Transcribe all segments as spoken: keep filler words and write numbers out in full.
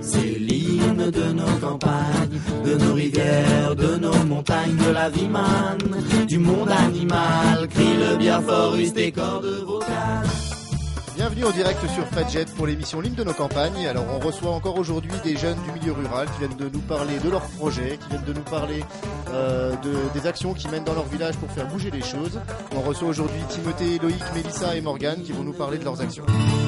C'est l'hymne de nos campagnes, de nos rivières, de nos montagnes, de la vie manne, du monde animal, crie le bien fort, use tes cordes vocales. Bienvenue en direct sur Fadjet pour l'émission L'hymne de nos campagnes. Alors on reçoit encore aujourd'hui des jeunes du milieu rural qui viennent de nous parler de leurs projets, qui viennent de nous parler euh, de, des actions qu'ils mènent dans leur village pour faire bouger les choses. On reçoit aujourd'hui Timothée, Loïc, Mélissa et Morgane qui vont nous parler de leurs actions.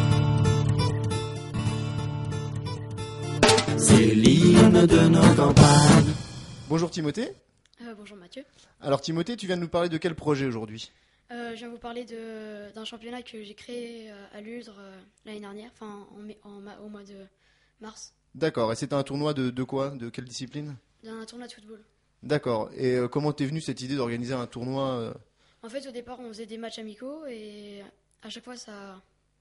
C'est l'hymne de nos campagnes. Bonjour Timothée. Euh, bonjour Mathieu. Alors Timothée, tu viens de nous parler de quel projet aujourd'hui ? Euh, je viens vous parler de, d'un championnat que j'ai créé euh, à Lustre euh, l'année dernière, enfin en, mai- en ma- au mois de mars, D'accord, et c'était un tournoi de, de quoi ? De quelle discipline ? d'un tournoi de football. D'accord, et euh, comment t'es venue cette idée d'organiser un tournoi euh... En fait, au départ, on faisait des matchs amicaux et à chaque fois, ça,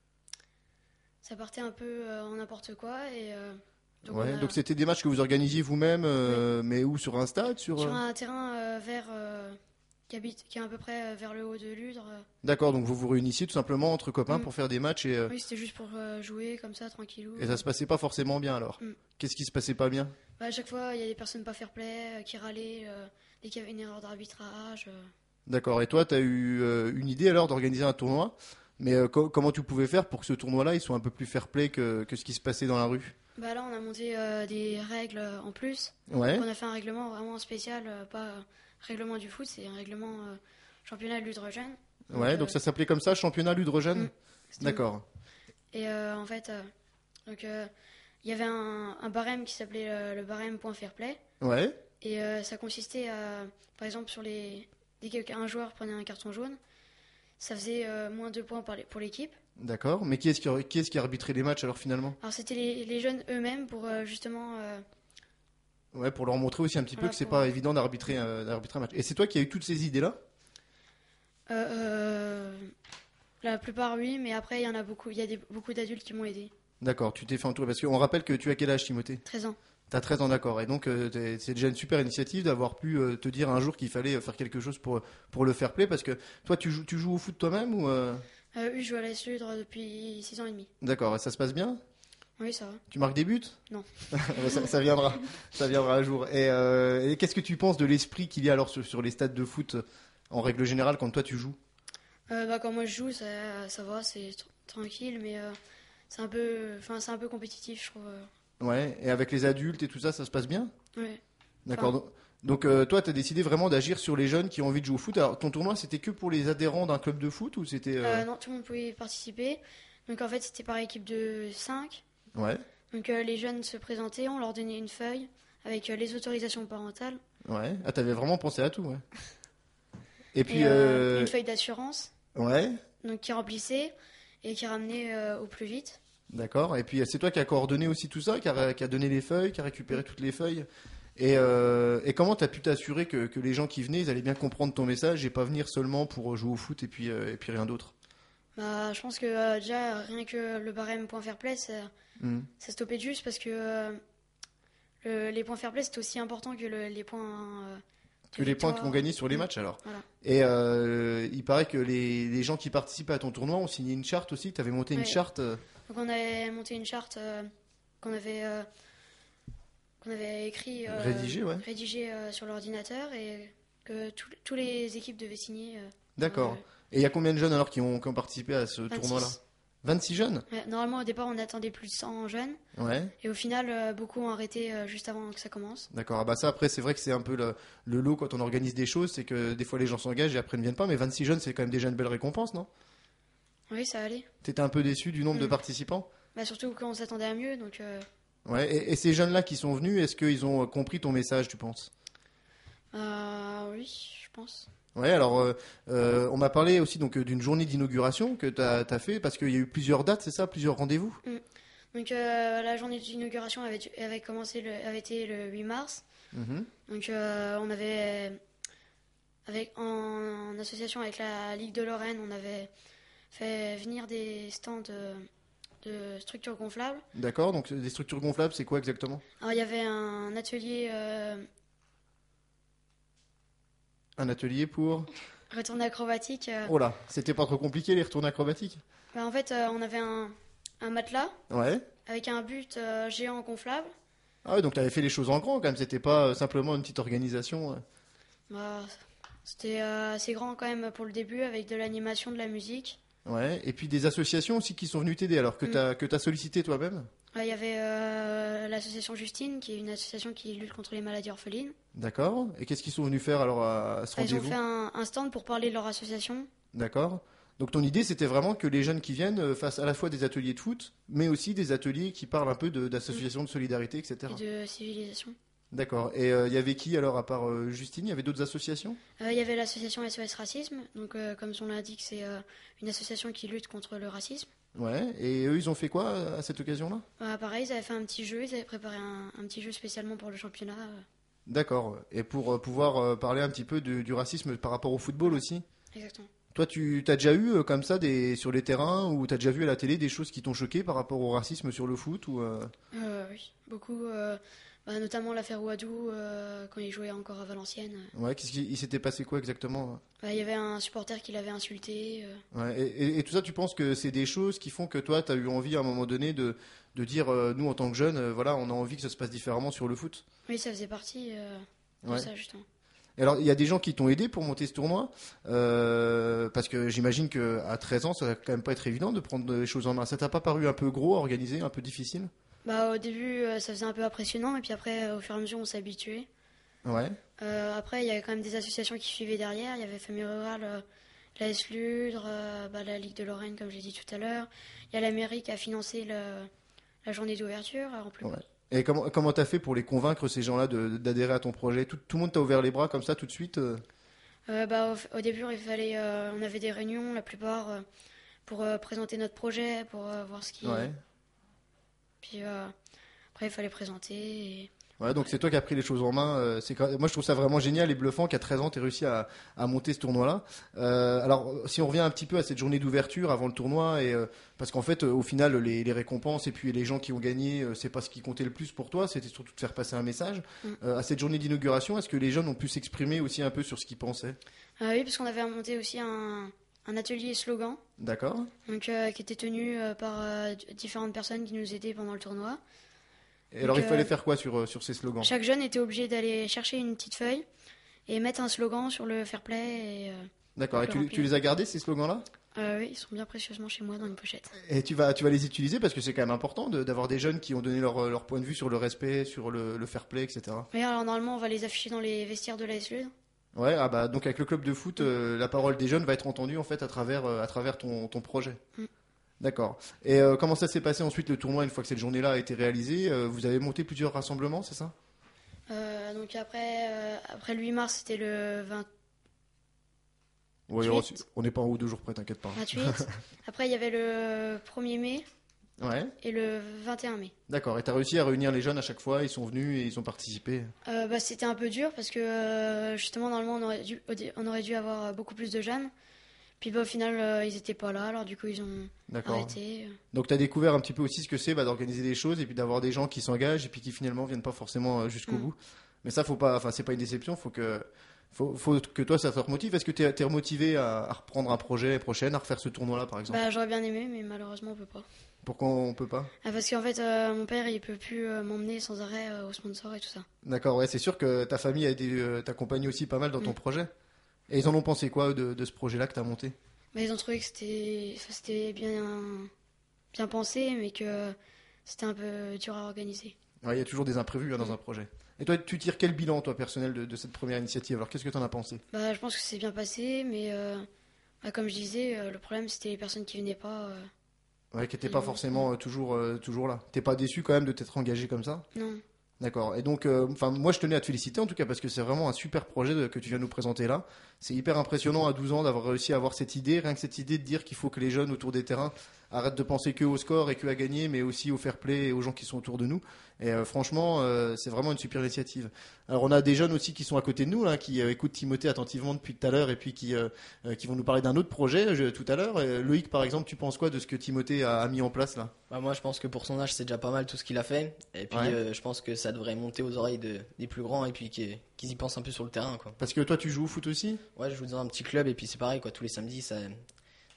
ça partait un peu euh, en n'importe quoi. Et, euh, donc, Ouais, on a- donc c'était des matchs que vous organisiez vous-même, euh, mais où ? Sur un stade sur, sur euh un terrain euh, vert euh, qui, habite, qui est à peu près euh, vers le haut de Lustre. euh. D'accord, donc vous vous réunissiez tout simplement entre copains Mm. pour faire des matchs et, euh, Oui, c'était juste pour euh, jouer comme ça, tranquillou. et ça se passait pas forcément bien alors. Mm. Qu'est-ce qui se passait pas bien ? Bah, à chaque fois, il y a des personnes pas fair-play euh, qui râlaient euh, dès qu'il y avait une erreur d'arbitrage. euh. D'accord, et toi tu as eu euh, une idée alors d'organiser un tournoi, mais euh, co- comment tu pouvais faire pour que ce tournoi-là il soit un peu plus fair-play que, que ce qui se passait dans la rue ? Bah là, on a monté euh, des règles euh, en plus. Ouais, On a fait un règlement vraiment spécial, euh, pas euh, règlement du foot, c'est un règlement euh, championnat de l'hydrogène. ouais, donc euh, ça s'appelait comme ça, championnat l'hydrogène ? Mm. c'était- D'accord, Et euh, en fait, euh, donc euh, il y avait un, un barème qui s'appelait euh, le barème point fair play. ouais, Et euh, ça consistait à, par exemple, sur les dès qu'un joueur prenait un carton jaune, ça faisait euh, moins deux points par les- pour l'équipe. d'accord, mais qui est-ce qui, qui est-ce qui arbitrait les matchs alors finalement ? Alors c'était les, les jeunes eux-mêmes pour euh, justement euh, Ouais, pour leur montrer aussi un petit peu Voilà, que c'est pour- pas évident d'arbitrer, euh, d'arbitrer un match. Et c'est toi qui as eu toutes ces idées-là ? Euh, euh, la plupart, oui, mais après, il y en a beaucoup. Il y a des, beaucoup d'adultes qui m'ont aidé. D'accord, tu t'es fait entourer, parce qu'on rappelle que tu as quel âge Timothée ? treize ans. T'as treize ans, d'accord. Et donc, euh, t'es- c'est déjà une super initiative d'avoir pu euh, te dire un jour qu'il fallait euh, faire quelque chose pour, pour le fair play. Parce que toi, tu joues, tu joues au foot toi-même ou euh, Euh, oui, je joue à l'A S Ludre depuis six ans et demi. D'accord, et ça se passe bien ? Oui, ça va. Tu marques des buts ? Non. ça, ça viendra, ça viendra un jour. Et, euh, et qu'est-ce que tu penses de l'esprit qu'il y a alors sur, sur les stades de foot, euh, en règle générale, quand toi tu joues ? Euh, bah, quand moi je joue, ça, ça va, c'est tr- tranquille, mais euh, c'est un peu, enfin, c'est un peu compétitif, je trouve. euh. Ouais, et avec les adultes et tout ça, ça se passe bien ? Ouais. D'accord. Enfin- Donc, donc, euh, toi, tu as décidé vraiment d'agir sur les jeunes qui ont envie de jouer au foot. Alors, ton tournoi, c'était que pour les adhérents d'un club de foot ou c'était. euh, Euh, non, tout le monde pouvait participer. Donc en fait, c'était par équipe de cinq. Ouais, Donc euh, les jeunes se présentaient, on leur donnait une feuille avec euh, les autorisations parentales ouais. Ah, t'avais vraiment pensé à tout, ouais. Et puis, et euh, euh, une feuille d'assurance, ouais, donc qui remplissait et qui ramenait euh, au plus vite. d'accord. Et puis, c'est toi qui as coordonné aussi tout ça, qui a, qui a donné les feuilles, qui a récupéré toutes les feuilles. Et, euh, et comment t'as pu t'assurer que, que les gens qui venaient, ils allaient bien comprendre ton message et pas venir seulement pour jouer au foot et puis, euh, et puis rien d'autre? Bah, je pense que euh, déjà, rien que le barème point fair play, ça, Hmm. ça stoppait juste parce que euh, le- les points fair play, c'est aussi important que le- les points. euh, Que de les points victoire. qu'on gagnait sur les matchs alors. Voilà. Et euh, il paraît que les, les gens qui participaient à ton tournoi ont signé une charte aussi. Tu avais monté une Ouais. charte. euh, Donc on avait monté une charte euh, qu'on avait, euh, qu'on avait écrit, euh, Rédigée, ouais. rédigée, euh, sur l'ordinateur et que tous tous les équipes devaient signer. euh, D'accord. euh, Et il y a combien de jeunes alors qui ont, qui ont participé à ce vingt-six. tournoi-là? vingt-six jeunes? Ouais, normalement, au départ, on attendait plus de cent jeunes. Ouais. Et au final, euh, beaucoup ont arrêté euh, juste avant que ça commence. D'accord. Ah bah ça, après, c'est vrai que c'est un peu le, le lot quand on organise des choses. C'est que des fois, les gens s'engagent et après ne viennent pas. Mais vingt-six jeunes, c'est quand même déjà une belle récompense, non? Oui, ça allait. T'étais un peu déçu du nombre de Mm. participants? Bah, surtout quand on s'attendait à mieux. Donc, euh, Ouais. Et, et ces jeunes-là qui sont venus, est-ce qu'ils ont compris ton message, tu penses? euh, oui, je pense. Ouais, alors euh, euh, on m'a parlé aussi donc euh, d'une journée d'inauguration que tu as fait parce qu'il y a eu plusieurs dates, c'est ça, plusieurs rendez-vous? Donc, euh, la journée d'inauguration avait, avait commencé le, avait été le huit mars. Mhm. Donc, euh, on avait, avec, en, en association avec la Ligue de Lorraine, on avait fait venir des stands de, de structures gonflables. D'accord, donc des structures gonflables, c'est quoi exactement? Alors, il y avait un atelier euh, Un atelier pour... retourne acrobatique. euh. Oh là, c'était pas trop compliqué les retours acrobatiques? Bah, en fait, euh, on avait un, un matelas Ouais, avec un but euh, géant gonflable. Ah ouais, donc tu avais fait les choses en grand quand même, c'était pas euh, simplement une petite organisation. euh. Bah, c'était euh, assez grand quand même pour le début, avec de l'animation, de la musique. Ouais, et puis des associations aussi qui sont venues t'aider, alors que Mm. tu as que t'as sollicité toi-même. Ouais, il y avait euh, l'association Justine, qui est une association qui lutte contre les maladies orphelines. D'accord. Et qu'est-ce qu'ils sont venus faire alors à, à ce Ils ont rendez-vous? fait un, un stand pour parler de leur association. D'accord. Donc ton idée, c'était vraiment que les jeunes qui viennent euh, fassent à la fois des ateliers de foot, mais aussi des ateliers qui parlent un peu de- d'associations de solidarité, et cetera. Et de civilisation. D'accord. Et il y avait qui alors à part euh, Justine? Il y avait d'autres associations? Euh, Il y avait l'association S O S Racisme, donc euh, comme son nom l'indique, c'est euh, une association qui lutte contre le racisme. Ouais. Et eux, ils ont fait quoi à cette occasion-là? Euh, pareil, ils avaient fait un petit jeu, ils avaient préparé un, un petit jeu spécialement pour le championnat. euh, D'accord. Et pour euh, pouvoir euh, parler un petit peu de- du racisme par rapport au football aussi? exactement. Toi, tu as déjà eu euh, comme ça des, sur les terrains ou tu as déjà vu à la télé des choses qui t'ont choqué par rapport au racisme sur le foot ou euh, Euh, oui, beaucoup, euh, bah, notamment l'affaire Ouadou, euh, quand il jouait encore à Valenciennes. ouais, qu'est-ce qui il s'était passé quoi exactement? Bah, il y avait un supporter qui l'avait insulté. euh. Ouais, et, et- et tout ça, tu penses que c'est des choses qui font que toi, tu as eu envie à un moment donné de, de dire, euh, nous en tant que jeunes, euh, voilà, on a envie que ça se passe différemment sur le foot? Oui, ça faisait partie euh, de Ouais. ça, justement. Et alors, il y a des gens qui t'ont aidé pour monter ce tournoi, euh, parce que j'imagine qu'à treize ans, ça va quand même pas être évident de prendre les choses en main. Ça t'a pas paru un peu gros à organiser, un peu difficile? Bah, au début, euh, ça faisait un peu impressionnant, et puis après, euh, au fur et à mesure, on s'est habitué. Ouais. Euh, après, il y avait quand même des associations qui suivaient derrière. Il y avait Famille Rurale, euh, la S Ludre, euh, bah, la Ligue de Lorraine, comme j'ai dit tout à l'heure. Il y a la mairie qui a financé le- la journée d'ouverture, euh, en plus. Ouais. Et comment comment t'as fait pour les convaincre ces gens-là de- d'adhérer à ton projet? Tout, tout le monde t'a ouvert les bras comme ça tout de suite? euh Euh, bah, au, au début, il fallait, euh, on avait des réunions, la plupart, euh, pour euh, présenter notre projet, pour euh, voir ce qui. Ouais. Puis euh, après, il fallait présenter. Et... Ouais, donc c'est toi qui as pris les choses en main. euh, c'est quand- Moi, je trouve ça vraiment génial et bluffant qu'à treize ans, tu aies réussi à, à monter ce tournoi-là. Euh, alors, si on revient un petit peu à cette journée d'ouverture avant le tournoi, et euh, parce qu'en fait, euh, au final, les, les récompenses et puis les gens qui ont gagné, euh, c'est pas ce qui comptait le plus pour toi, c'était surtout de faire passer un message. Mm. Euh, à cette journée d'inauguration, est-ce que les jeunes ont pu s'exprimer aussi un peu sur ce qu'ils pensaient? Euh, oui, parce qu'on avait monté aussi un, un atelier slogan, D'accord. donc, euh, qui était tenu euh, par euh, d- différentes personnes qui nous aidaient pendant le tournoi. Et alors, Donc, il fallait euh, faire quoi sur, euh, sur ces slogans? Chaque jeune était obligé d'aller chercher une petite feuille et mettre un slogan sur le fair play. Et, euh, D'accord. Et le tu, remplir. tu les as gardés, ces slogans-là? euh, oui, ils sont bien précieusement chez moi dans une pochette. Et tu vas, tu vas les utiliser parce que c'est quand même important de- d'avoir des jeunes qui ont donné leur, leur point de vue sur le respect, sur le, le fair play, et cetera. Oui, alors normalement, on va les afficher dans les vestiaires de la S Ludre. Ouais, ah bah donc avec le club de foot, euh, la parole des jeunes va être entendue en fait à travers euh, à travers ton, ton projet. Mm. D'accord. Et euh, comment ça s'est passé ensuite le tournoi une fois que cette journée-là a été réalisée? Euh, vous avez monté plusieurs rassemblements, c'est ça? Euh, donc après, euh, après le huit mars, c'était le vingt, Oui, vingt-huit. on n'est pas en haut deux jours près, t'inquiète pas. vingt-huit. Après, il y avait le premier mai Ouais. et le vingt et un mai. D'accord. Et t'as réussi à réunir les jeunes à chaque fois, ils sont venus et ils ont participé. Euh, bah, c'était un peu dur parce que euh, justement, normalement, on aurait, dû, au dé- on aurait dû avoir beaucoup plus de jeunes. Puis bah, au final, euh, ils n'étaient pas là, alors du coup, ils ont D'accord. arrêté. Donc t'as découvert un petit peu aussi ce que c'est bah, d'organiser des choses et puis d'avoir des gens qui s'engagent et puis qui finalement viennent pas forcément euh, jusqu'au Mm. bout. Mais ça faut pas, enfin c'est pas une déception, faut que faut, faut que toi ça te remotive. Est-ce que t'es es remotivé à, à reprendre un projet l'année prochaine, à refaire ce tournoi-là par exemple? Bah, j'aurais bien aimé, mais malheureusement, on peut pas. Pourquoi on peut pas? Ah, parce qu'en fait, euh, mon père, il peut plus euh, m'emmener sans arrêt euh, au sponsor et tout ça. D'accord, ouais, c'est sûr que ta famille a aidé, euh, t'accompagne aussi pas mal dans ton Mm. projet. Et ils en ont pensé quoi de, de ce projet-là que t'as monté? Mais ils ont trouvé que c'était, enfin, c'était bien, bien pensé, mais que c'était un peu dur à organiser. Ouais, il y a toujours des imprévus hein, dans Mm. un projet. Et toi, tu tires quel bilan toi personnel de, de cette première initiative? Alors qu'est-ce que t'en as pensé? Bah, je pense que c'est bien passé, mais euh, bah, comme je disais, euh, le problème c'était les personnes qui venaient pas. euh, Ouais, qui n'était Et pas bon. forcément euh, toujours, euh, toujours là. T'es pas déçu quand même de t'être engagé comme ça? non. D'accord. Et donc, euh, enfin, moi, je tenais à te féliciter en tout cas parce que c'est vraiment un super projet de- que tu viens nous présenter là. C'est hyper impressionnant à douze ans d'avoir réussi à avoir cette idée, rien que cette idée de dire qu'il faut que les jeunes autour des terrains arrêtent de penser que au score et que à gagner, mais aussi au fair play et aux gens qui sont autour de nous. Et euh, franchement, euh, c'est vraiment une super initiative. Alors, on a des jeunes aussi qui sont à côté de nous, là, qui euh, écoutent Timothée attentivement depuis tout à l'heure et puis qui, euh, euh, qui vont nous parler d'un autre projet je- tout à l'heure. Euh, Loïc, par exemple, tu penses quoi de ce que Timothée a, a mis en place là? Bah, moi, je pense que pour son âge, c'est déjà pas mal tout ce qu'il a fait. Et puis, Ouais. euh, je pense que ça devrait monter aux oreilles de- des plus grands et puis qu'ils qu'ils y pensent un peu sur le terrain, quoi. Parce que toi, tu joues au foot aussi? Ouais, je joue dans un petit club et puis c'est pareil, quoi. Tous les samedis, ça, ça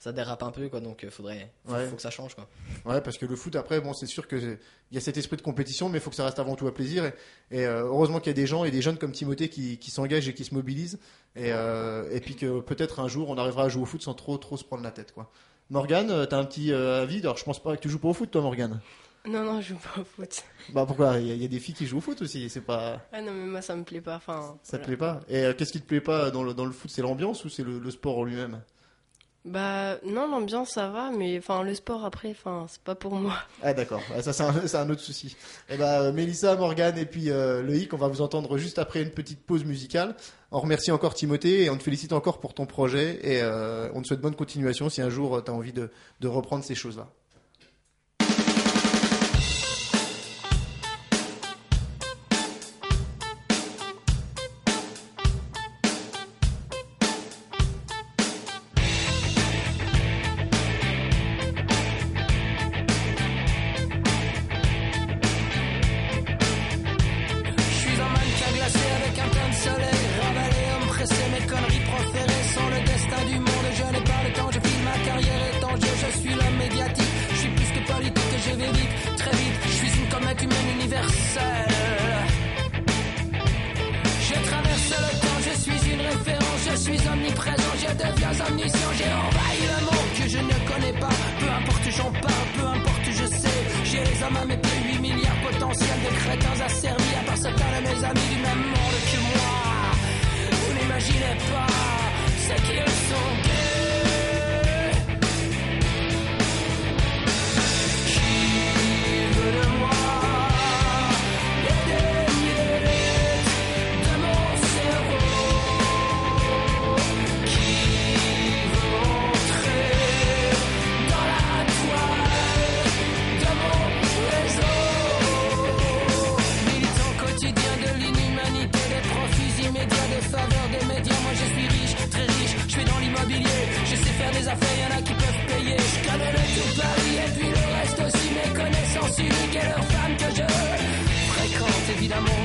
ça dérape un peu, quoi. Donc, il faudrait, faut, Ouais. faut que ça change, quoi. Ouais, parce que le foot, après, bon, c'est sûr qu'il y a cet esprit de compétition, mais il faut que ça reste avant tout un plaisir. Et, et euh, heureusement qu'il y a des gens et des jeunes comme Timothée qui, qui s'engagent et qui se mobilisent. Et, euh, et puis que peut-être un jour, on arrivera à jouer au foot sans trop, trop se prendre la tête, quoi. Morgane, euh, t'as un petit euh, avis? Alors, je pense pas que tu joues pas au foot, toi, Morgane. Non, non, je joue pas au foot. Bah pourquoi? Il y, a- il y a des filles qui jouent au foot aussi. C'est pas, Ah non, mais moi, ça me plaît pas. Enfin, ça te voilà. plaît pas? Et euh, qu'est-ce qui te plaît pas dans le, dans le foot? C'est l'ambiance ou c'est le, le sport en lui-même? Bah, non, l'ambiance, ça va, mais enfin, le sport, après, enfin, c'est pas pour moi. Ah d'accord, Ah, ça c'est un, c'est un autre souci. Et bah euh, Mélissa, Morgane et puis euh, Loïc, on va vous entendre juste après une petite pause musicale. On remercie encore Timothée et on te félicite encore pour ton projet et euh, on te souhaite bonne continuation si un jour tu as envie de, de reprendre ces choses-là. Je suis un mannequin glacé avec un teint de soleil ravalé, homme pressé, mes conneries proférées sont le destin du monde. Je n'ai pas le temps, je file ma carrière est en jeu. Je suis l'homme médiatique, je suis plus que politique et je vais vite, très vite. Je suis une comète humaine universelle. Je traverse le temps, je suis une référence, je suis omniprésent, je deviens omniscient. J'ai envahi le monde que je ne connais pas. Peu importe j'en parle, peu importe je sais. J'ai les hommes à mes pieds, huit milliards potentiels de crétins asservis à part certains de mes amis du même monde que moi. Vous n'imaginez pas ce qu'ils sont gays. Qui veut de moi les miettes de mon cerveau? Qui veut entrer dans la toile de mon réseau? Militant quotidien de l'inhumanité, des profits immédiats, des faveurs des médias. Moi je suis riche, très riche, je suis dans l'immobilier. Je sais faire des affaires, y'en a qui peuvent payer. Je connais le tout Paris et puis le reste aussi. Mes connaissances uniques et leurs femmes que je fréquente évidemment.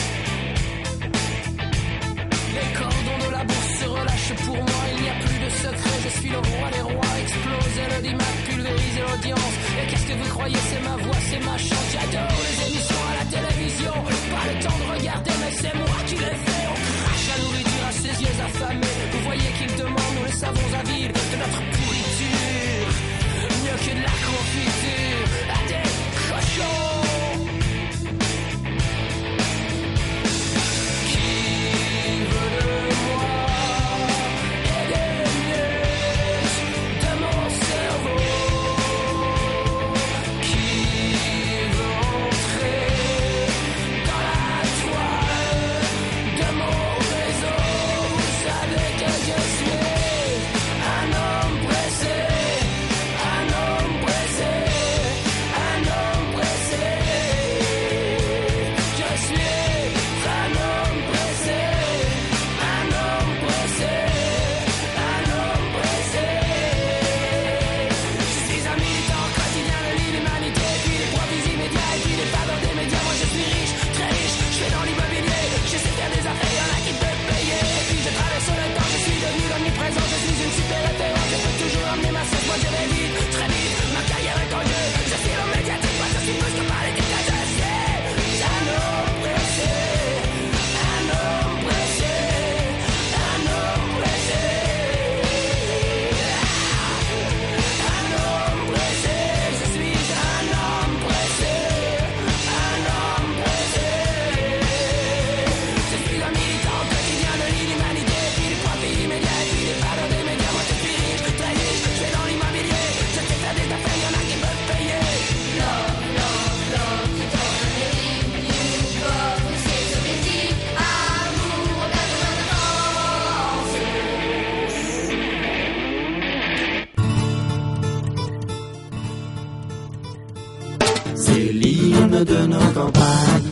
Les cordons de la bourse se relâchent pour moi, il n'y a plus de secret, je suis le roi des rois. Exploser le dimat, pulvériser l'audience. Et qu'est-ce que vous croyez, c'est ma voix, c'est ma chance. J'adore les émissions à la télévision, pas le temps de regarder mais c'est moi qui les fais. On crache la nourriture à ses yeux affamés. Vous voyez qu'ils demandent, nous les savons avides de notre pourriture, mieux que de la confiture à des cochons. Qui veut de moi et des miettes de mon cerveau? Qui veut entrer dans la toile de mon réseau? Vous savez que je suis un homme pressé, un homme pressé, un homme pressé. Je suis un homme pressé, un homme pressé, un homme pressé. Je suis un militant quotidien de l'humanité, puis les profits immédiats et puis les faveurs des médias. Moi je suis riche, très riche, je fais dans l'immobilier. Je sais faire des affaires, y'en a qui peuvent payer. Et puis je traverse le temps, je suis devenu omniprésent. Je suis une super référence, je peux toujours emmener ma sauce. Moi je vais vite, très vite, ma carrière est en jeu. Je suis l'homme médiatique, moi je suis plus que politique. Je suis un homme pressé, un homme pressé, un homme pressé. Un homme pressé, je suis un homme pressé, un homme pressé. Je suis un militant quotidien de l'inhumanité, puis les profits immédiats, puis les valeurs des médias. Moi je suis riche, très riche, je vais dans l'immobilier. Je sais faire des affaires, y'en a qui peuvent payer. Love, love, love, qui donne un mérite, you love, c'est ce métier. Amour, C'est l'hymne de nos campagnes.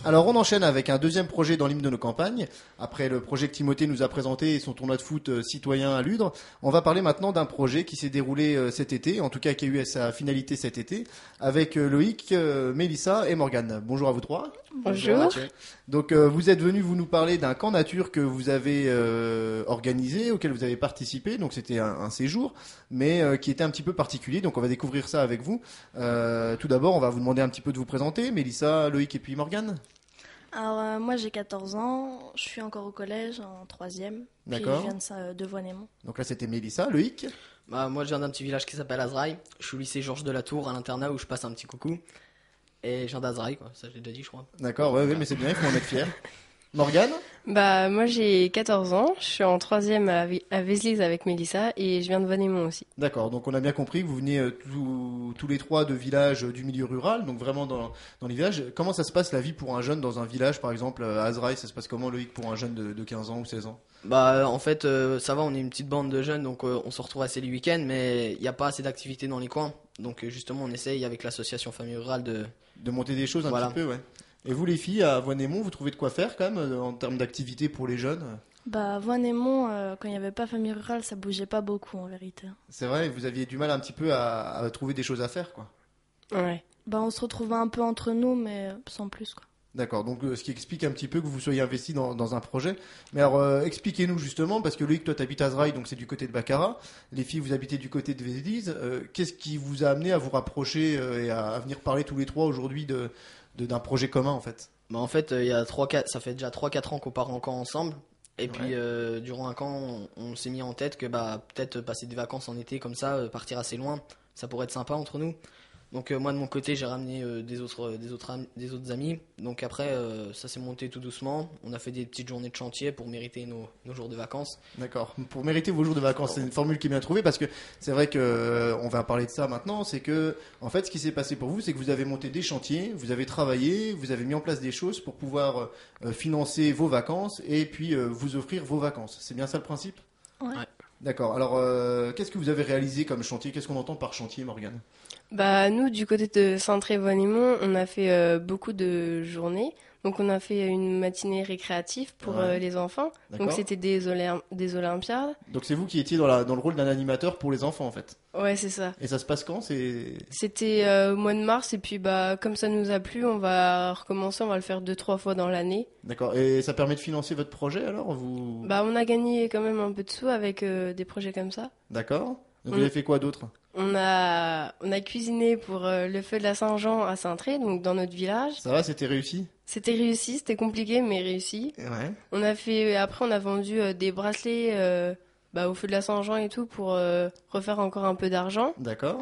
Alors on enchaîne avec un deuxième projet dans l'hymne de nos campagnes. Après le projet que Timothée nous a présenté et son tournoi de foot euh, citoyen à Ludre, on va parler maintenant d'un projet qui s'est déroulé euh, cet été, en tout cas qui a eu sa finalité cet été, avec euh, Loïc, euh, Mélissa et Morgane. Bonjour à vous trois. Bonjour. Mathieu. Donc euh, vous êtes venus vous nous parler d'un camp nature que vous avez euh, organisé, auquel vous avez participé, donc c'était un, un séjour, mais euh, qui était un petit peu particulier, donc on va découvrir ça avec vous. Euh, tout d'abord, on va vous demander un petit peu de vous présenter, Mélissa, Loïc et puis Morgane. Alors euh, moi j'ai quatorze ans, je suis encore au collège en troisième, puis D'accord. je viens de, ça- de Voix-Némont. Donc là c'était Mélissa, Loïc. Bah, moi, je viens d'un petit village qui s'appelle Azraï. Je suis au lycée Georges de la Tour à l'internat où je passe un petit coucou. Et je viens d'Azraï, quoi. Ça, je l'ai déjà dit, je crois. D'accord, ouais, ouais, mais c'est bien, il faut en être fier. Morgane. Bah, moi j'ai quatorze ans, je suis en troisième à, Vé- à Vézelise avec Mélissa et je viens de Voix-Némont aussi. D'accord, donc on a bien compris que vous venez euh, tous- tous les trois de villages euh, du milieu rural, donc vraiment dans, dans les villages. Comment ça se passe la vie pour un jeune dans un village, par exemple à Azraï, ça se passe comment Loïc pour un jeune de, de quinze ans ou seize ans? Bah, euh, en fait, euh, ça va, on est une petite bande de jeunes, donc euh, on se retrouve assez les week-ends, mais il n'y a pas assez d'activités dans les coins. Donc, euh, justement, on essaye avec l'association Famille Rurale de. De monter des choses un Voilà. petit peu, ouais. Et vous les filles, à Voix-Némont, vous trouvez de quoi faire quand même euh, en termes d'activités pour les jeunes? Bah Voix-Némont, euh, quand il n'y avait pas famille rurale, ça bougeait pas beaucoup en vérité. C'est vrai, vous aviez du mal un petit peu à, à trouver des choses à faire, quoi. Ouais. Bah on se retrouvait un peu entre nous, mais sans plus quoi. D'accord, donc euh, ce qui explique un petit peu que vous soyez investi dans, dans un projet. Mais alors, euh, expliquez-nous justement, parce que Loïc, toi, t'habites à Azraï, donc c'est du côté de Baccarat. Les filles, vous habitez du côté de Vézelise. Euh, Qu'est-ce qui vous a amené à vous rapprocher euh, et à, à venir parler tous les trois aujourd'hui de de- d'un projet commun, en fait? Bah, en fait, euh, il y a trois, quatre, ça fait déjà trois quatre ans qu'on part en camp ensemble. Et Ouais. puis, euh, durant un camp, on, on s'est mis en tête que bah, peut-être passer des vacances en été comme ça, euh, partir assez loin, ça pourrait être sympa entre nous. Donc, euh, moi, de mon côté, j'ai ramené euh, des, autres, des, autres, am- des autres amis. Donc, après, euh, ça s'est monté tout doucement. On a fait des petites journées de chantier pour mériter nos, nos jours de vacances. D'accord. Pour mériter vos jours de vacances, c'est une formule qui est bien trouvée parce que c'est vrai que euh, on va parler de ça maintenant. C'est que en fait, ce qui s'est passé pour vous, c'est que vous avez monté des chantiers, vous avez travaillé, vous avez mis en place des choses pour pouvoir euh, financer vos vacances et puis euh, vous offrir vos vacances. C'est bien ça le principe? Ouais. Ouais. D'accord. Alors, euh, qu'est-ce que vous avez réalisé comme chantier? Qu'est-ce qu'on entend par chantier, Morgane? Bah, nous, du côté de Saint-Tré-Voix-Némont, on a fait euh, beaucoup de journées. Donc, on a fait une matinée récréative pour Ouais. euh, les enfants. D'accord. Donc, c'était des, Olym- des Olympiades. Donc, c'est vous qui étiez dans, la, dans le rôle d'un animateur pour les enfants, en fait. Ouais, c'est ça. Et ça se passe quand? C'est C'était euh, au mois de mars et puis bah comme ça nous a plu, on va recommencer, on va le faire deux trois fois dans l'année. D'accord. Et ça permet de financer votre projet alors? Vous Bah on a gagné quand même un peu de sous avec euh, des projets comme ça. D'accord. Donc, vous Mm. avez fait quoi d'autre? On a on a cuisiné pour euh, le feu de la Saint-Jean à Saint-Tré, donc dans notre village. Ça va, c'était réussi? C'était réussi, c'était compliqué mais réussi. Ouais. On a fait après on a vendu euh, des bracelets euh, bah, au feu de la Saint-Jean et tout pour euh, refaire encore un peu d'argent. D'accord.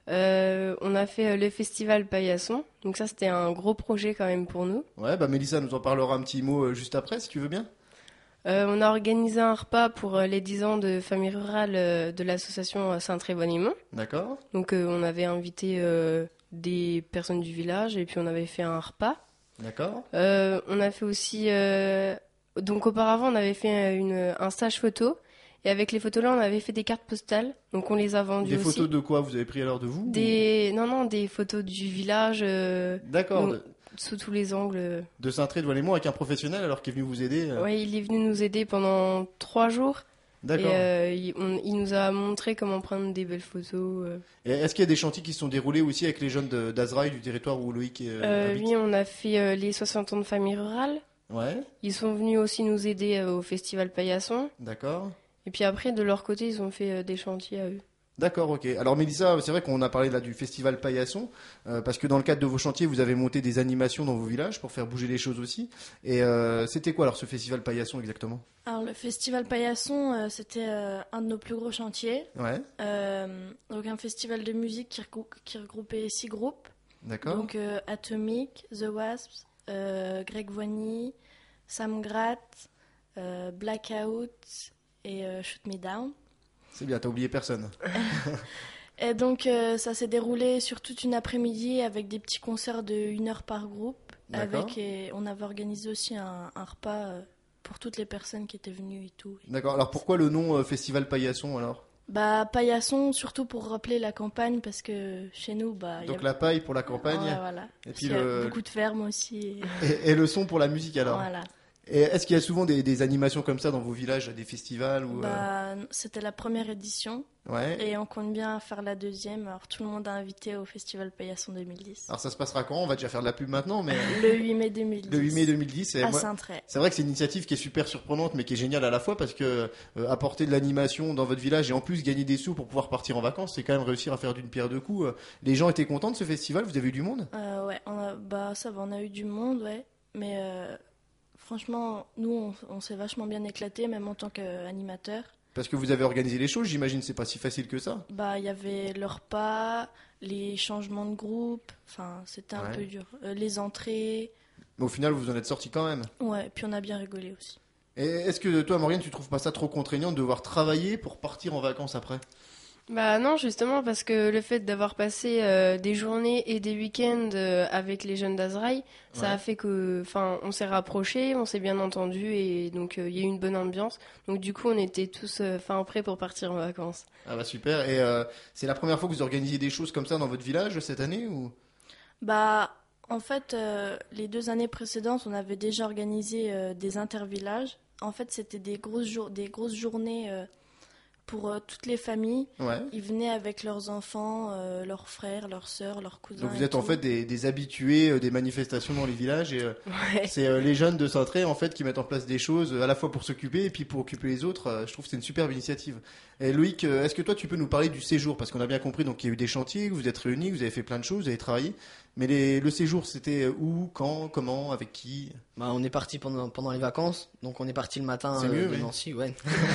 Euh, on a fait euh, le festival Paillasson, donc ça c'était un gros projet quand même pour nous. Ouais, bah Mélissa nous en parlera un petit mot euh, juste après, si tu veux bien. Euh, on a organisé un repas pour euh, les dix ans de famille rurale euh, de l'association euh, Saint-Tré-Voix-Némont. D'accord. Donc euh, on avait invité euh, des personnes du village et puis on avait fait un repas. D'accord. Euh, on a fait aussi... euh, Donc auparavant on avait fait euh, une, un stage photo et avec les photos là on avait fait des cartes postales. Donc on les a vendues Des aussi. photos de quoi? Vous avez pris alors de vous? Des... Non, non, des photos du village euh, ou- D'accord. nous- De, sous tous les angles. de Saint-Tré de Voix-Némont avec un professionnel alors qui est venu vous aider. euh. Ouais, il est venu nous aider pendant trois jours. D'accord. Et euh, il, on- il nous a montré comment prendre des belles photos. euh. Et est-ce qu'il y a des chantiers qui se sont déroulés aussi avec les jeunes de- d'Azraï, du territoire où Loïc euh, Euh, habite? lui, on a fait euh, les soixante ans de famille rurale. Ouais. Ils sont venus aussi nous aider euh, au festival Paillasson. D'accord. Et puis après, de leur côté, ils ont fait euh, des chantiers à eux. D'accord, ok. Alors Mélissa, c'est vrai qu'on a parlé là du festival Paillasson, euh, parce que dans le cadre de vos chantiers, vous avez monté des animations dans vos villages pour faire bouger les choses aussi. Et euh, c'était quoi alors ce festival Paillasson exactement? Alors le festival Paillasson, euh, c'était euh, un de nos plus gros chantiers. Ouais. Euh, donc un festival de musique qui, regrou- qui regroupait six groupes. D'accord. Donc euh, Atomic, The Wasps, euh, Greg Voigny, Sam Gratt, euh, Blackout et euh, Shoot Me Down. C'est bien, t'as oublié personne. Et donc euh, ça s'est déroulé sur toute une après-midi avec des petits concerts de une heure par groupe. D'accord. Avec, et on avait organisé aussi un, un repas euh, pour toutes les personnes qui étaient venues et tout. D'accord. Alors pourquoi le nom euh, festival Paillasson alors? Bah, paillasson, surtout pour rappeler la campagne, parce que chez nous, bah... y Donc a... la paille pour la campagne. Ouais, voilà. Et puis Il y a le... beaucoup de fermes aussi. Et... Et, et le son pour la musique alors. Voilà. Et est-ce qu'il y a souvent des, des animations comme ça dans vos villages, des festivals ou, Bah, euh... c'était la première édition. Ouais. Et on compte bien faire la deuxième. Alors tout le monde a invité au Festival Paillasson deux mille dix. Alors ça se passera quand? On va déjà faire de la pub maintenant, mais le huit mai deux mille dix. Le huit mai deux mille dix. Et à moi... Saint-Tray. C'est vrai que c'est une initiative qui est super surprenante, mais qui est géniale à la fois parce que euh, apporter de l'animation dans votre village et en plus gagner des sous pour pouvoir partir en vacances, c'est quand même réussir à faire d'une pierre deux coups. Les gens étaient contents de ce festival. Vous avez eu du monde? euh, Ouais, on a... bah ça va, on a eu du monde, ouais. Mais euh... franchement, nous, on, on s'est vachement bien éclaté, même en tant qu'animateur. Parce que vous avez organisé les choses, j'imagine, c'est pas si facile que ça. Bah, il y avait le repas, les changements de groupe, enfin, c'était un Ouais. peu dur. Euh, les entrées. Mais au final, vous en êtes sortis quand même. Ouais, puis on a bien rigolé aussi. Et est-ce que toi, Morgane, tu trouves pas ça trop contraignant de devoir travailler pour partir en vacances après? Bah non, justement, parce que le fait d'avoir passé euh, des journées et des week-ends euh, avec les jeunes d'Azraï, ça Ouais. a fait que, enfin, on s'est rapprochés, on s'est bien entendus et donc euh, il y a eu une bonne ambiance. Donc du coup, on était tous euh, fin prêts pour partir en vacances. Ah bah super. Et euh, c'est la première fois que vous organisez des choses comme ça dans votre village cette année ou? Bah, en fait, euh, les deux années précédentes, on avait déjà organisé euh, des intervillages. En fait, c'était des grosses, jour- des grosses journées euh, pour euh, toutes les familles. Ouais. Ils venaient avec leurs enfants, euh, leurs frères, leurs sœurs, leurs cousins. Donc vous et êtes en tout. fait des, des habitués euh, des manifestations dans les villages et euh, Ouais. c'est euh, les jeunes de Saint-Tray en fait qui mettent en place des choses euh, à la fois pour s'occuper et puis pour occuper les autres. Euh, je trouve que c'est une superbe initiative. Et Loïc, euh, est-ce que toi tu peux nous parler du séjour parce qu'on a bien compris donc qu'il y a eu des chantiers, que vous êtes réunis, que vous avez fait plein de choses, vous avez travaillé. Mais les, le séjour c'était où, quand, comment, avec qui? Bah, on est parti pendant, pendant les vacances, donc on est parti le matin C'est euh, mieux, de oui. Nancy, ouais.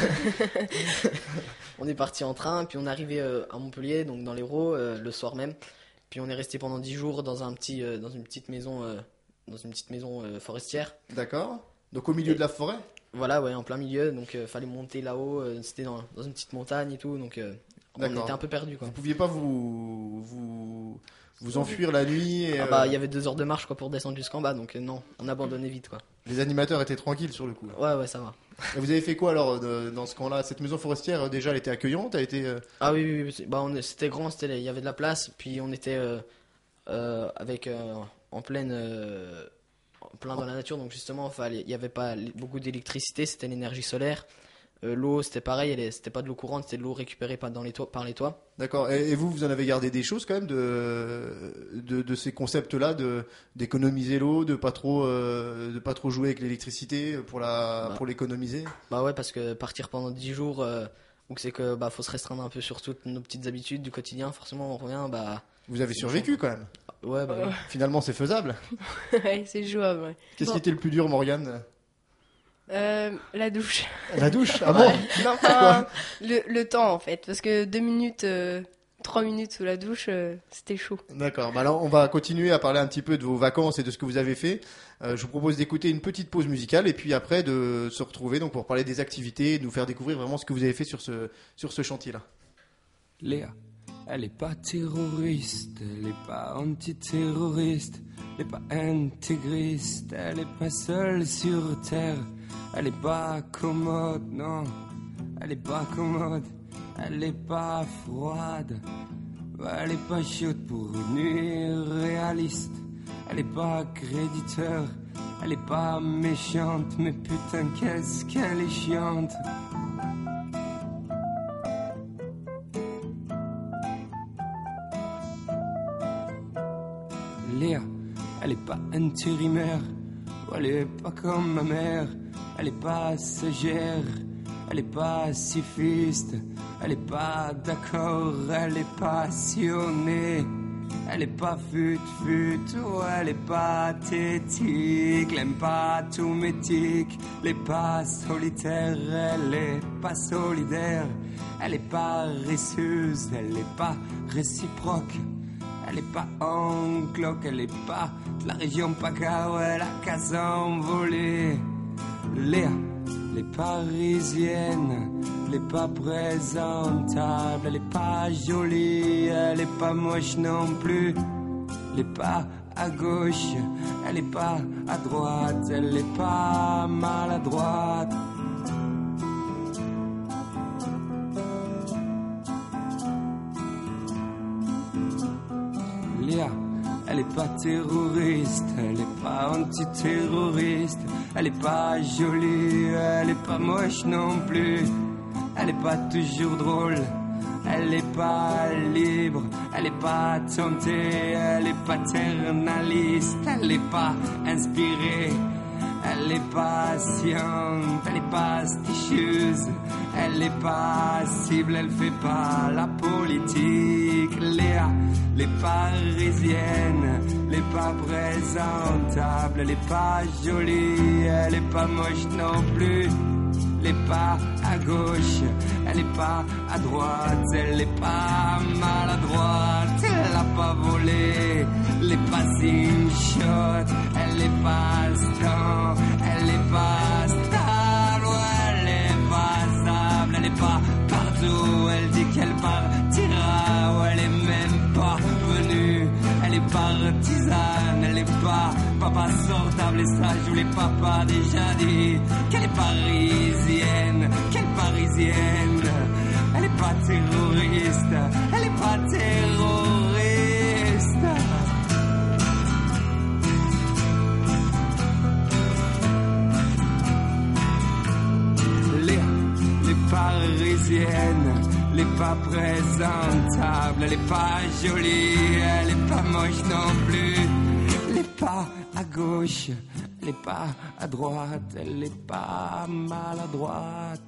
On est parti en train, puis on est arrivé euh, à Montpellier, donc dans l'Hérault, euh, le soir même. Puis on est resté pendant dix jours dans un petit, euh, dans une petite maison, euh, dans une petite maison euh, forestière. D'accord. Donc au milieu de la forêt? Voilà, ouais, en plein milieu, donc euh, fallait monter là-haut. euh, c'était dans, dans une petite montagne et tout, donc euh, on D'accord. était un peu perdus, quoi. Vous pouviez pas vous vous vous enfuir la nuit et, Ah bah, euh, il y avait deux heures de marche, quoi, pour descendre jusqu'en bas, donc euh, non, on abandonnait vite, quoi. les animateurs étaient tranquilles sur le coup. Ouais, ouais, ça va. Et vous avez fait quoi alors de- dans ce camp-là? Cette maison forestière euh, déjà elle était accueillante, elle a été euh, Ah oui, oui, oui, c'est- bah, on est- c'était grand, c'était, il y avait de la place, puis on était euh, euh, avec euh, en pleine, euh, en plein dans la nature, donc justement, fallait, il y avait pas l- beaucoup d'électricité, c'était l'énergie solaire. Euh, l'eau, c'était pareil, elle est- c'était pas de l'eau courante, c'était de l'eau récupérée par, dans les toits, par les toits. D'accord. Et, et vous, vous en avez gardé des choses quand même de de, de ces concepts-là, de d'économiser l'eau, de pas trop euh, de pas trop jouer avec l'électricité pour la Bah. pour l'économiser. Bah ouais, parce que partir pendant dix jours, euh, donc c'est que bah faut se restreindre un peu sur toutes nos petites habitudes du quotidien. Forcément, on revient, bah Vous avez survécu quand même. ouais, bah oui. Finalement, c'est faisable. Ouais, c'est jouable. Ouais. Qu'est-ce Bon. qui était le plus dur, Morgane? Euh, la douche. La douche. Ah bon? Non, enfin, le, le temps en fait, parce que deux minutes, euh, trois minutes sous la douche, euh, c'était chaud. D'accord. Bah alors, on va continuer à parler un petit peu de vos vacances et de ce que vous avez fait. Euh, je vous propose d'écouter une petite pause musicale et puis après de se retrouver donc pour parler des activités, de nous faire découvrir vraiment ce que vous avez fait sur ce sur ce chantier-là. Léa, elle est pas terroriste, elle est pas antiterroriste, elle est pas intégriste, elle est pas seule sur terre, elle est pas commode, non, elle est pas commode, elle est pas froide, elle est pas chaude pour une nuit réaliste, elle est pas créditeur, elle est pas méchante, mais putain qu'est-ce qu'elle est chiante. Léa, elle est pas intérimaire, elle est pas comme ma mère, elle est pas sagère, elle est pas pacifiste, elle est pas d'accord, elle est passionnée, elle est pas fut-fut, oh, elle est pathétique, elle aime pas tout métique, elle est pas solitaire, elle est pas solidaire, elle est pas paresseuse, elle est pas réciproque. Elle est pas en cloque, elle est pas de la région PACA, ouais, la case envolée. Léa, elle est parisienne, elle est pas présentable, elle est pas jolie, elle est pas moche non plus. Elle est pas à gauche, elle est pas à droite, elle est pas maladroite. pas terroriste, elle est pas antiterroriste, elle est pas jolie, elle est pas moche non plus, elle est pas toujours drôle, elle est pas libre, elle est pas tentée, elle est paternaliste, elle est pas inspirée, elle est patiente, elle est pas stichieuse, elle est passible, elle fait pas la politique. Léa, elle est parisienne, elle est pas présentable, elle est pas jolie, elle est pas moche non plus. Elle est pas à gauche, elle est pas à droite, elle est pas maladroite, elle a pas volé, elle est pas shot, elle est pas star, elle est pas stable, elle est pas stable, elle est pas partout, elle dit qu'elle partira, ou elle est même pas venue, elle est partisane, elle est pas papa sortable, et ça je vous l'ai papa déjà dit, qu'elle est parisienne, qu'elle est parisienne, elle est pas terroriste, elle est pas terroriste. Léa, elle est parisienne, elle est pas présentable, elle est pas jolie, elle est pas moche non plus, elle est pas à gauche, elle est pas à droite, elle est pas maladroite.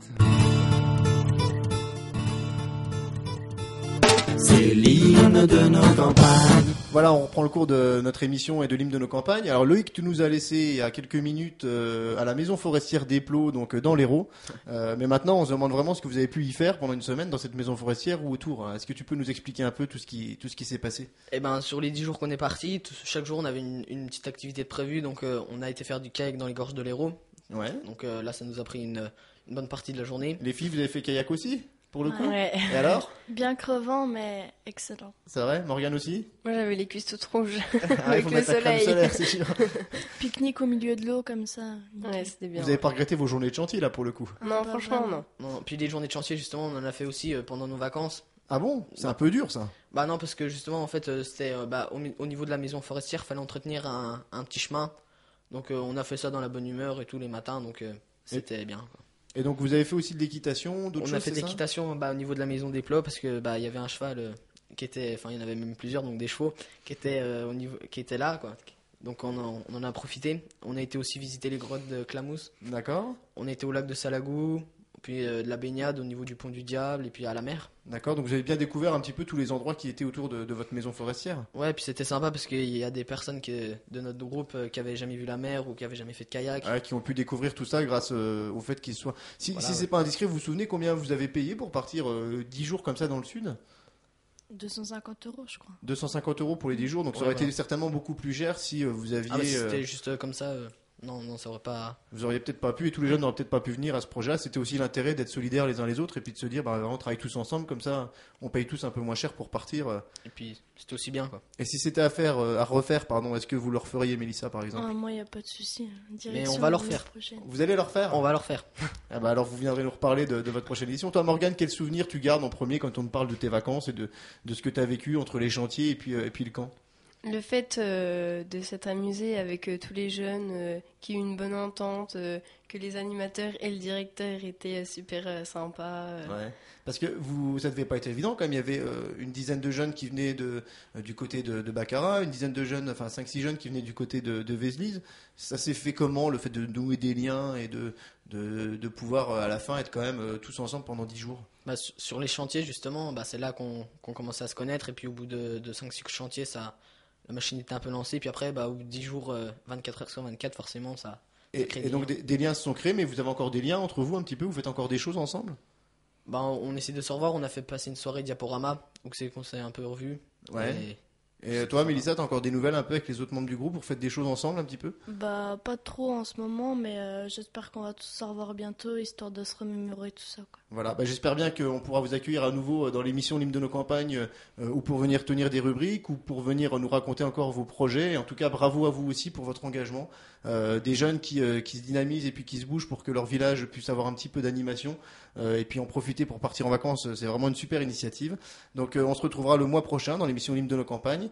C'est l'hymne de nos campagnes. Voilà, on reprend le cours de notre émission et de l'hymne de nos campagnes. Alors Loïc, tu nous as laissé il y a quelques minutes euh, à la maison forestière d'Éplos, donc euh, dans l'Hérault. Euh, mais maintenant, on se demande vraiment ce que vous avez pu y faire pendant une semaine dans cette maison forestière ou autour. Est-ce que tu peux nous expliquer un peu tout ce qui, tout ce qui s'est passé ? Eh ben, sur les dix jours qu'on est parti, tout- chaque jour on avait une, une petite activité de prévue. Donc euh, on a été faire du kayak dans les gorges de l'Hérault. Ouais. Donc euh, là, ça nous a pris une, une bonne partie de la journée. Les filles, vous avez fait kayak aussi, pour le coup ? Ouais. Et alors ? Bien crevant, mais excellent. C'est vrai ? Morgane aussi ? Moi, j'avais les cuisses toutes rouges. Ah, il faut le mettre la crème soleil. solaire, c'est sûr. Pique-nique au milieu de l'eau, comme ça. Ouais, c'était bien. Vous avez pas regretté vos journées de chantier, là, pour le coup ? Non, Pas franchement, vraiment. non. Non, puis les journées de chantier, justement, on en a fait aussi euh, pendant nos vacances. Ah bon ? C'est un peu dur, ça. Bah non, parce que justement, en fait, euh, c'était euh, bah, au, mi- au niveau de la maison forestière, fallait entretenir un, un petit chemin. Donc euh, on a fait ça dans la bonne humeur et tous les matins, donc euh, c'était bien, quoi. Et donc, vous avez fait aussi de l'équitation, d'autres On choses, a fait de c'est ça ? l'équitation bah, au niveau de la maison des plots parce que bah il y avait un cheval euh, qui était, enfin il y en avait même plusieurs, donc des chevaux qui étaient euh, au niveau, qui étaient là, quoi. Donc on en, on en a profité. On a été aussi visiter les grottes de Clamousse. D'accord. On a été au lac de Salagou, puis euh, de la baignade au niveau du pont du Diable et puis à la mer. D'accord, donc vous avez bien découvert un petit peu tous les endroits qui étaient autour de, de votre maison forestière. Ouais, puis c'était sympa parce qu'il y a des personnes qui, de notre groupe euh, qui avaient jamais vu la mer ou qui avaient jamais fait de kayak. Ouais, qui ont pu découvrir tout ça grâce euh, au fait qu'ils soient... Si, Voilà, si ouais. c'est pas indiscret, vous vous souvenez combien vous avez payé pour partir euh, dix jours comme ça dans le sud ? deux cent cinquante euros, je crois. deux cent cinquante euros pour les dix jours, donc ça Ouais, aurait voilà. été certainement beaucoup plus cher si euh, vous aviez... Ah bah si euh, c'était juste euh, comme ça, euh, non, non, ça aurait pas... Vous auriez peut-être pas pu, et tous les jeunes n'auraient peut-être pas pu venir à ce projet-là. C'était aussi l'intérêt d'être solidaires les uns les autres et puis de se dire, bah, on travaille tous ensemble, comme ça, on paye tous un peu moins cher pour partir. euh. Et puis c'était aussi bien, quoi. Et si c'était à faire, euh, à refaire, pardon, est-ce que vous le referiez, Mélissa, par exemple ? Ah, moi, il n'y a pas de souci. Direction on va leur l'année faire. prochaine. Vous allez le refaire ? On va leur faire. Ah bah alors vous viendrez nous reparler de, de votre prochaine édition. Toi, Morgane, quel souvenir tu gardes en premier quand on te parle de tes vacances et de, de ce que tu as vécu entre les chantiers et puis, euh, et puis le camp ? Le fait euh, de s'être amusé avec euh, tous les jeunes, euh, qui eu une bonne entente, euh, que les animateurs et le directeur étaient euh, super euh, sympas. euh. Ouais. Parce que vous, ça devait pas être évident quand même. Il y avait euh, une dizaine de jeunes qui venaient de, euh, du côté de, de Baccarat, une dizaine de jeunes, enfin cinq six jeunes qui venaient du côté de, de Vézelise. Ça s'est fait comment, le fait de nouer des liens et de, de, de pouvoir euh, à la fin être quand même euh, tous ensemble pendant dix jours ? Bah, sur sur les chantiers, justement, bah, c'est là qu'on qu'on commençait à se connaître. Et puis au bout de, de cinq six chantiers, ça, la machine était un peu lancée. Puis après, bah, au bout de dix jours, euh, vingt-quatre heures sur vingt-quatre, forcément, ça, ça Et, crée et des donc liens. des, des liens se sont créés, mais vous avez encore des liens entre vous un petit peu ? Vous faites encore des choses ensemble ? Bah, on, on essaie de se revoir. On a fait passer une soirée diaporama, donc c'est qu'on s'est un peu revus. Ouais. Et- Et toi, Mélissa, t'as encore des nouvelles un peu avec les autres membres du groupe ? Vous faites des choses ensemble un petit peu ? Bah, pas trop en ce moment, mais euh, j'espère qu'on va tous se revoir bientôt, histoire de se remémorer tout ça, quoi. Voilà, bah, j'espère bien qu'on pourra vous accueillir à nouveau dans l'émission L'hymne de nos campagnes, euh, ou pour venir tenir des rubriques, ou pour venir nous raconter encore vos projets. Et en tout cas, bravo à vous aussi pour votre engagement. Euh, des jeunes qui, euh, qui se dynamisent et puis qui se bougent pour que leur village puisse avoir un petit peu d'animation, euh, et puis en profiter pour partir en vacances. C'est vraiment une super initiative. Donc euh, on se retrouvera le mois prochain dans l'émission L'hymne de nos campagnes.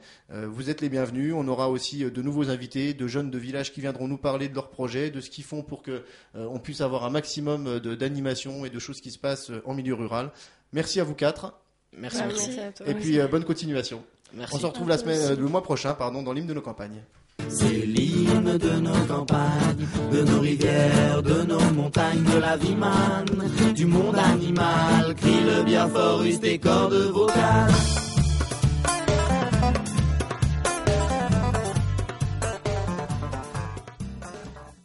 Euh, vous êtes les bienvenus. On aura aussi de nouveaux invités, de jeunes de villages qui viendront nous parler de leurs projets, de ce qu'ils font pour que euh, on puisse avoir un maximum de, d'animation et de choses qui se passent en milieu rural. Merci à vous quatre. Merci. Ah, merci. merci à toi. Et puis euh, bonne continuation. Merci. On se retrouve la semaine, euh, le mois prochain, pardon, dans l'hymne de nos campagnes. C'est l'hymne de nos campagnes, de nos rivières, de nos montagnes, de la vie manne, du monde animal, crie le bien fort, use tes cordes vocales.